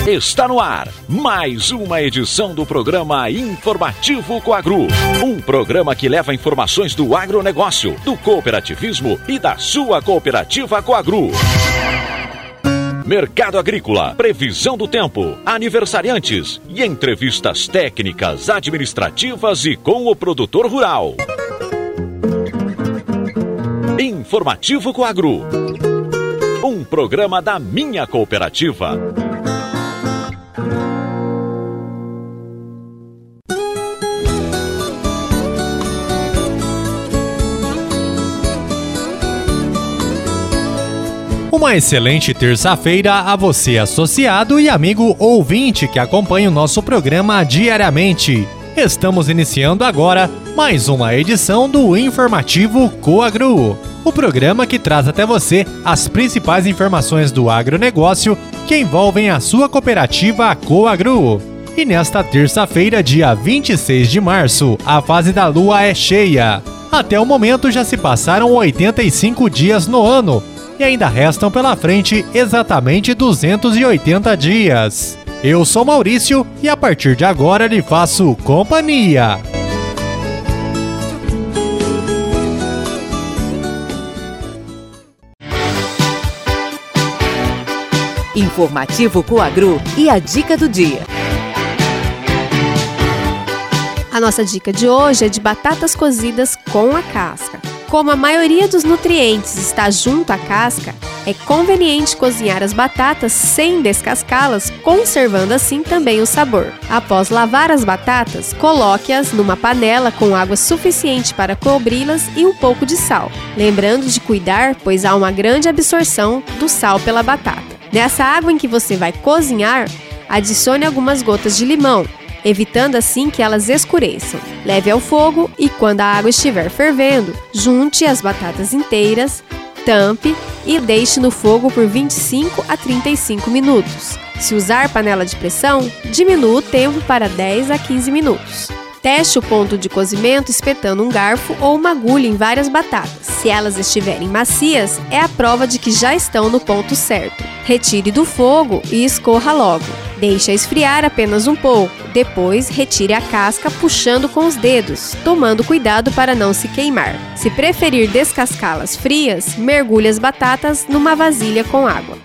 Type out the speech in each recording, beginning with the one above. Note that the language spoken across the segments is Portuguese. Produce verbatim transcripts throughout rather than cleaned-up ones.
Está no ar mais uma edição do programa Informativo Coagro. Um programa que leva informações do agronegócio, do cooperativismo e da sua cooperativa Coagro. Mercado agrícola, previsão do tempo, aniversariantes e entrevistas técnicas, administrativas e com o produtor rural. Informativo Coagro. Um programa da minha cooperativa. Uma excelente terça-feira a você, associado e amigo ouvinte que acompanha o nosso programa diariamente. Estamos iniciando agora mais uma edição do Informativo Coagro, o programa que traz até você as principais informações do agronegócio que envolvem a sua cooperativa Coagro. E nesta terça-feira, dia vinte e seis de março, a fase da lua é cheia. Até o momento já se passaram oitenta e cinco dias no ano, e ainda restam pela frente exatamente duzentos e oitenta dias. Eu sou Maurício e a partir de agora lhe faço companhia. Informativo Coagro e a dica do dia. A nossa dica de hoje é de batatas cozidas com a casca. Como a maioria dos nutrientes está junto à casca, é conveniente cozinhar as batatas sem descascá-las, conservando assim também o sabor. Após lavar as batatas, coloque-as numa panela com água suficiente para cobri-las e um pouco de sal. Lembrando de cuidar, pois há uma grande absorção do sal pela batata. Nessa água em que você vai cozinhar, adicione algumas gotas de limão, evitando assim que elas escureçam. Leve ao fogo e quando a água estiver fervendo, junte as batatas inteiras, tampe e deixe no fogo por vinte e cinco a trinta e cinco minutos. Se usar panela de pressão, diminua o tempo para dez a quinze minutos. Teste o ponto de cozimento espetando um garfo ou uma agulha em várias batatas. Se elas estiverem macias, é a prova de que já estão no ponto certo. Retire do fogo e escorra logo. Deixe esfriar apenas um pouco. Depois, retire a casca puxando com os dedos, tomando cuidado para não se queimar. Se preferir descascá-las frias, mergulhe as batatas numa vasilha com água.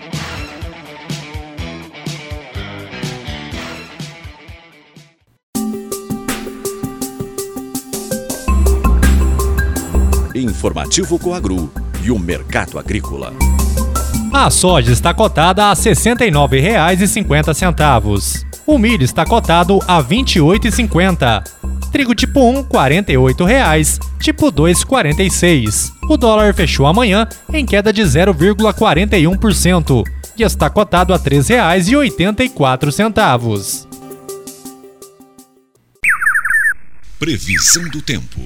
Informativo Coagro e o mercado agrícola. A soja está cotada a sessenta e nove reais e cinquenta centavos. O milho está cotado a vinte e oito reais e cinquenta centavos. Trigo tipo um, quarenta e oito reais. Tipo dois, quarenta e seis reais. O dólar fechou amanhã em queda de zero vírgula quarenta e um por cento e está cotado a três reais e oitenta e quatro centavos. Previsão do tempo.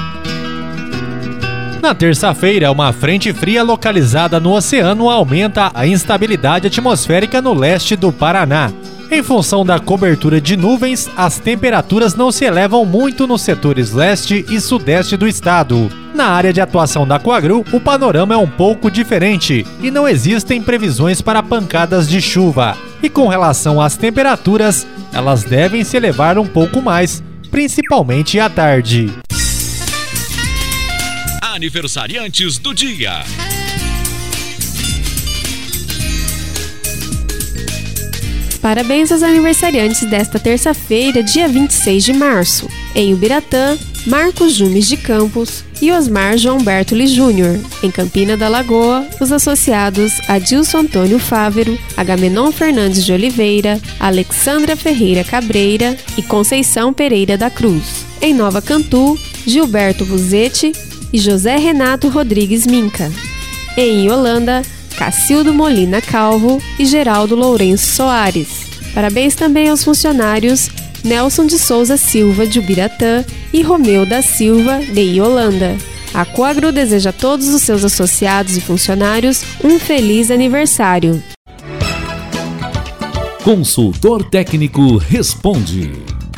Na terça-feira, uma frente fria localizada no oceano aumenta a instabilidade atmosférica no leste do Paraná. Em função da cobertura de nuvens, as temperaturas não se elevam muito nos setores leste e sudeste do estado. Na área de atuação da Coagro, o panorama é um pouco diferente e não existem previsões para pancadas de chuva. E com relação às temperaturas, elas devem se elevar um pouco mais, principalmente à tarde. Aniversariantes do dia. Parabéns aos aniversariantes desta terça-feira, dia vinte e seis de março. Em Ubiratã, Marcos Jumes de Campos e Osmar João Bertoli Júnior. Em Campina da Lagoa, os associados Adilson Antônio Fávero, Agamenon Fernandes de Oliveira, Alexandra Ferreira Cabreira e Conceição Pereira da Cruz. Em Nova Cantu, Gilberto Buzetti e José Renato Rodrigues Minca. Em Iolanda, Cacildo Molina Calvo e Geraldo Lourenço Soares. Parabéns também aos funcionários Nelson de Souza Silva de Ubiratã e Romeu da Silva de Iolanda. A Coagro deseja a todos os seus associados e funcionários um feliz aniversário. Consultor técnico responde.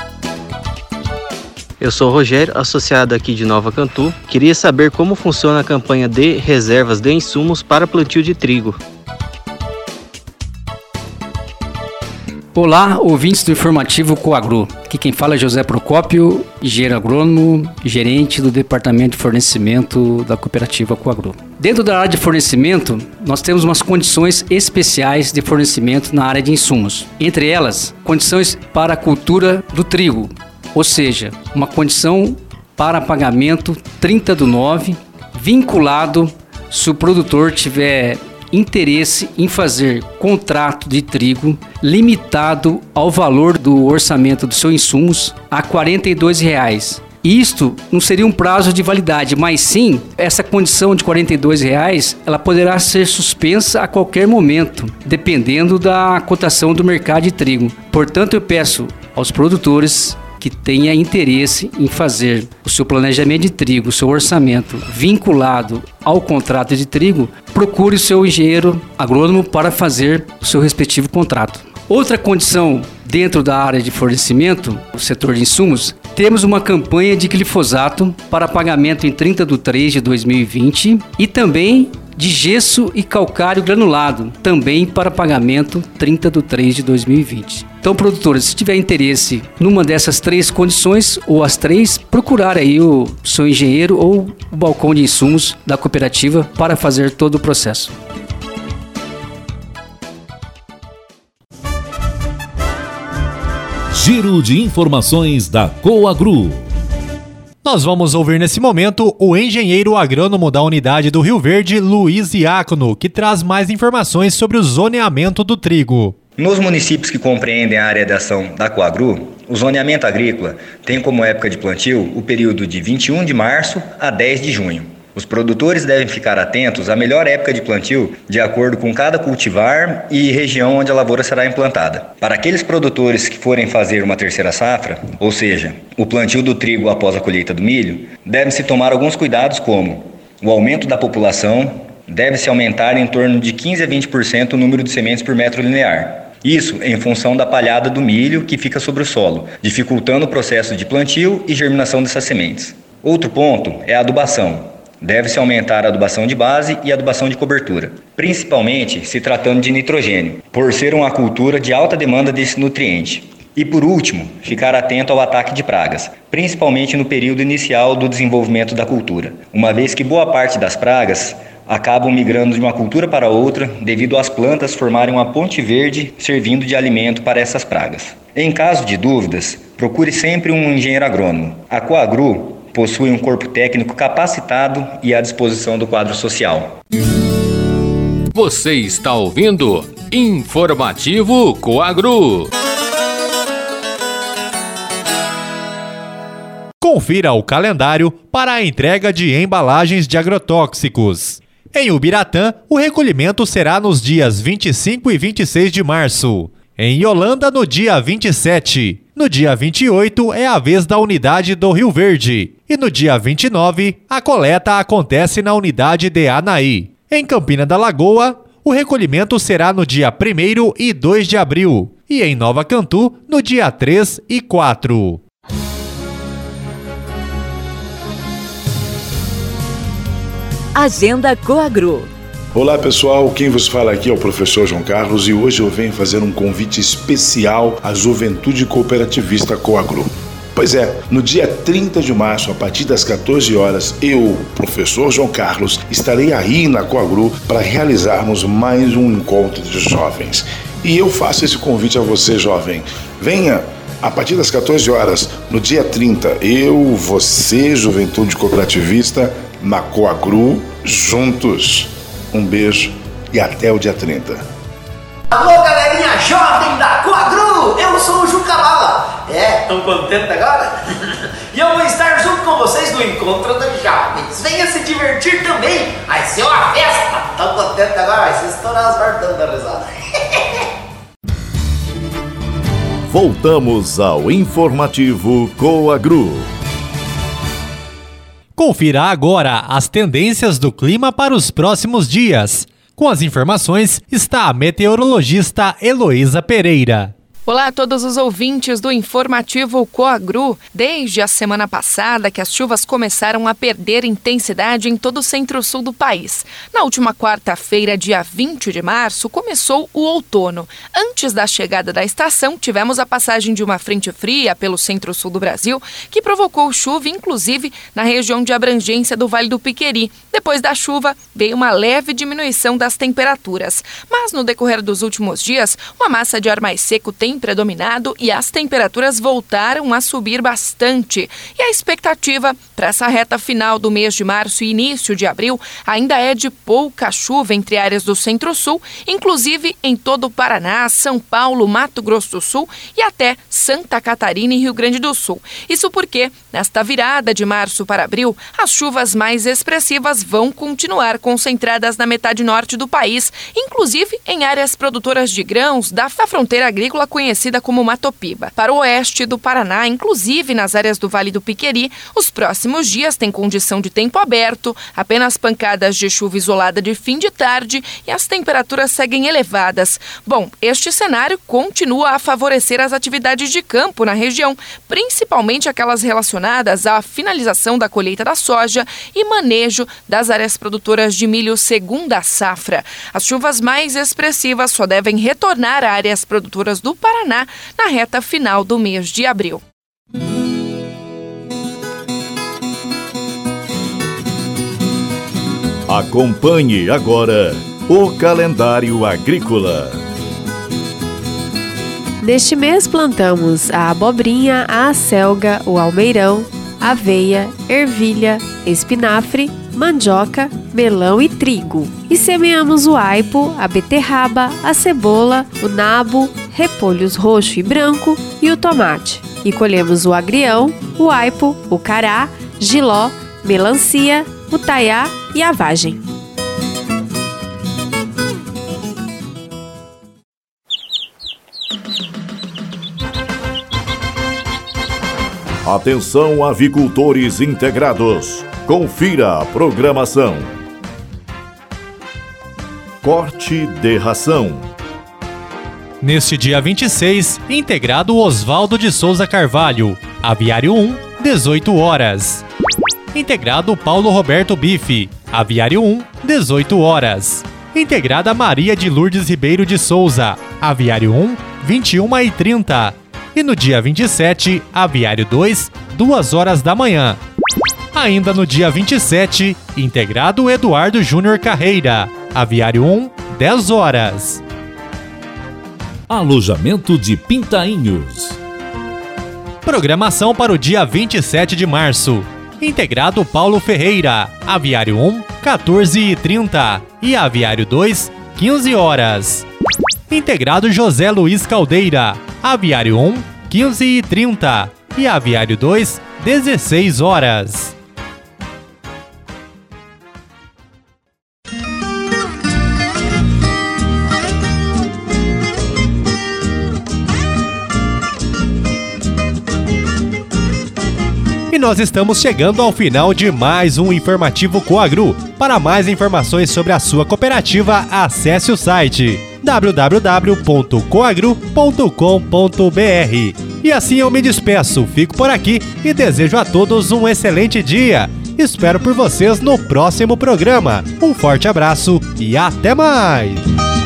Eu sou o Rogério, associado aqui de Nova Cantu. Queria saber como funciona a campanha de reservas de insumos para plantio de trigo. Olá, ouvintes do informativo Coagro. Aqui quem fala é José Procópio, engenheiro agrônomo, gerente do departamento de fornecimento da cooperativa Coagro. Dentro da área de fornecimento, nós temos umas condições especiais de fornecimento na área de insumos. Entre elas, condições para a cultura do trigo, ou seja, uma condição para pagamento trinta do nove, vinculado se o produtor tiver interesse em fazer contrato de trigo limitado ao valor do orçamento dos seus insumos a quarenta e dois reais. Isto não seria um prazo de validade, mas sim, essa condição de quarenta e dois reais, ela poderá ser suspensa a qualquer momento, dependendo da cotação do mercado de trigo. Portanto, eu peço aos produtores que tenha interesse em fazer o seu planejamento de trigo, o seu orçamento vinculado ao contrato de trigo, procure o seu engenheiro agrônomo para fazer o seu respectivo contrato. Outra condição dentro da área de fornecimento, o setor de insumos, temos uma campanha de glifosato para pagamento em trinta de três de dois mil e vinte e também de gesso e calcário granulado, também para pagamento trinta de três de dois mil e vinte. Então, produtores, se tiver interesse numa dessas três condições, ou as três, procurar aí o seu engenheiro ou o balcão de insumos da cooperativa para fazer todo o processo. Giro de informações da Coagro. Nós vamos ouvir nesse momento o engenheiro agrônomo da unidade do Rio Verde, Luiz Diácono, que traz mais informações sobre o zoneamento do trigo. Nos municípios que compreendem a área de ação da Coagro, o zoneamento agrícola tem como época de plantio o período de vinte e um de março a dez de junho. Os produtores devem ficar atentos à melhor época de plantio de acordo com cada cultivar e região onde a lavoura será implantada. Para aqueles produtores que forem fazer uma terceira safra, ou seja, o plantio do trigo após a colheita do milho, deve-se tomar alguns cuidados como o aumento da população, deve-se aumentar em torno de quinze a vinte por cento o número de sementes por metro linear. Isso em função da palhada do milho que fica sobre o solo, dificultando o processo de plantio e germinação dessas sementes. Outro ponto é a adubação. Deve-se aumentar a adubação de base e a adubação de cobertura, principalmente se tratando de nitrogênio, por ser uma cultura de alta demanda desse nutriente. E por último, ficar atento ao ataque de pragas, principalmente no período inicial do desenvolvimento da cultura, uma vez que boa parte das pragas acabam migrando de uma cultura para outra devido às plantas formarem uma ponte verde servindo de alimento para essas pragas. Em caso de dúvidas, procure sempre um engenheiro agrônomo. A Coagro possui um corpo técnico capacitado e à disposição do quadro social. Você está ouvindo Informativo Coagro. Confira o calendário para a entrega de embalagens de agrotóxicos. Em Ubiratã, o recolhimento será nos dias vinte e cinco e vinte e seis de março. Em Yolanda, no dia vinte e sete. No dia vinte e oito é a vez da unidade do Rio Verde. E no dia vinte e nove, a coleta acontece na unidade de Anaí. Em Campina da Lagoa, o recolhimento será no dia primeiro e dois de abril. E em Nova Cantu, no dia três e quatro. Agenda Coagro. Olá pessoal, quem vos fala aqui é o professor João Carlos e hoje eu venho fazer um convite especial à Juventude Cooperativista Coagro. Pois é, no dia trinta de março, a partir das quatorze horas, eu, professor João Carlos, estarei aí na Coagro para realizarmos mais um encontro de jovens. E eu faço esse convite a você, jovem. Venha! A partir das quatorze horas, no dia trinta, eu, você, Juventude Cooperativista, na Coagro, juntos. Um beijo e até o dia trinta. Alô, galerinha jovem da Coagro! Eu sou o Juca Bala. É, tão contente agora? E eu vou estar junto com vocês no Encontro dos Jovens. Venha se divertir também. Vai ser uma festa. Tão contente agora? Vai se estourar as bartando da risada. Voltamos ao Informativo Coagro. Confira agora as tendências do clima para os próximos dias. Com as informações está a meteorologista Heloísa Pereira. Olá a todos os ouvintes do informativo Coagru. Desde a semana passada que as chuvas começaram a perder intensidade em todo o centro-sul do país. Na última quarta-feira, dia vinte de março, começou o outono. Antes da chegada da estação, tivemos a passagem de uma frente fria pelo centro-sul do Brasil, que provocou chuva, inclusive na região de abrangência do Vale do Piqueri. Depois da chuva, veio uma leve diminuição das temperaturas. Mas no decorrer dos últimos dias, uma massa de ar mais seco tem predominado e as temperaturas voltaram a subir bastante. E a expectativa para essa reta final do mês de março e início de abril ainda é de pouca chuva entre áreas do Centro-Sul, inclusive em todo o Paraná, São Paulo, Mato Grosso do Sul e até Santa Catarina e Rio Grande do Sul. Isso porque, nesta virada de março para abril, as chuvas mais expressivas vão continuar concentradas na metade norte do país, inclusive em áreas produtoras de grãos da fronteira agrícola conhecida como Mato Piba. Para o oeste do Paraná, inclusive nas áreas do Vale do Piqueri, os próximos dias têm condição de tempo aberto, apenas pancadas de chuva isolada de fim de tarde e as temperaturas seguem elevadas. Bom, este cenário continua a favorecer as atividades de campo na região, principalmente aquelas relacionadas à finalização da colheita da soja e manejo das áreas produtoras de milho segunda safra. As chuvas mais expressivas só devem retornar a áreas produtoras do Paraná na reta final do mês de abril. Acompanhe agora o calendário agrícola. Neste mês plantamos a abobrinha, a acelga, o almeirão, aveia, ervilha, espinafre, mandioca, melão e trigo. E semeamos o aipo, a beterraba, a cebola, o nabo, repolhos roxo e branco e o tomate. E colhemos o agrião, o aipo, o cará, jiló, melancia, o taiá e a vagem. Atenção, avicultores integrados. Confira a programação. Corte de ração. Neste dia vinte e seis, integrado Oswaldo de Souza Carvalho, Aviário um, dezoito horas. Integrado Paulo Roberto Bife, Aviário um, dezoito horas. Integrada Maria de Lourdes Ribeiro de Souza, Aviário um, vinte e uma e trinta. E no dia vinte e sete, Aviário dois, duas horas da manhã. Ainda no dia vinte e sete, integrado Eduardo Júnior Carreira, Aviário um, dez horas. Alojamento de Pintainhos. Programação para o dia vinte e sete de março. Integrado Paulo Ferreira, Aviário um, quatorze e trinta e Aviário dois, quinze horas. Integrado José Luiz Caldeira, Aviário um, quinze e trinta e Aviário dois, dezesseis horas. E nós estamos chegando ao final de mais um Informativo Coagru. Para mais informações sobre a sua cooperativa, acesse o site w w w ponto coagru ponto com ponto b r. E assim eu me despeço, fico por aqui e desejo a todos um excelente dia. Espero por vocês no próximo programa. Um forte abraço e até mais!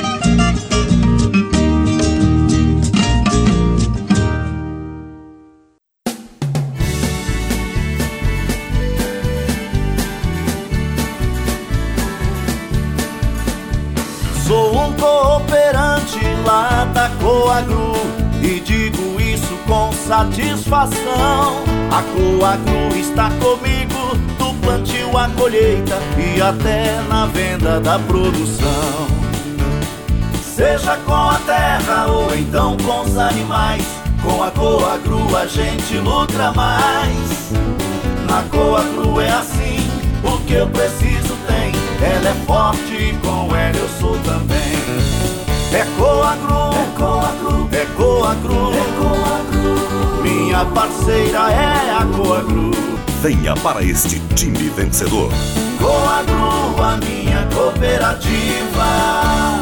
Sou um cooperante lá da Coagru e digo isso com satisfação. A Coagru está comigo do plantio à colheita e até na venda da produção. Seja com a terra ou então com os animais, com a Coagru a gente lucra mais. Na Coagru é assim, o que eu preciso tem. Ela é forte e com ela eu sou também. É Coagru, é Coagru, é Coagru, é Coagru. Minha parceira é a Coagru. Venha para este time vencedor. Coagru, a minha cooperativa.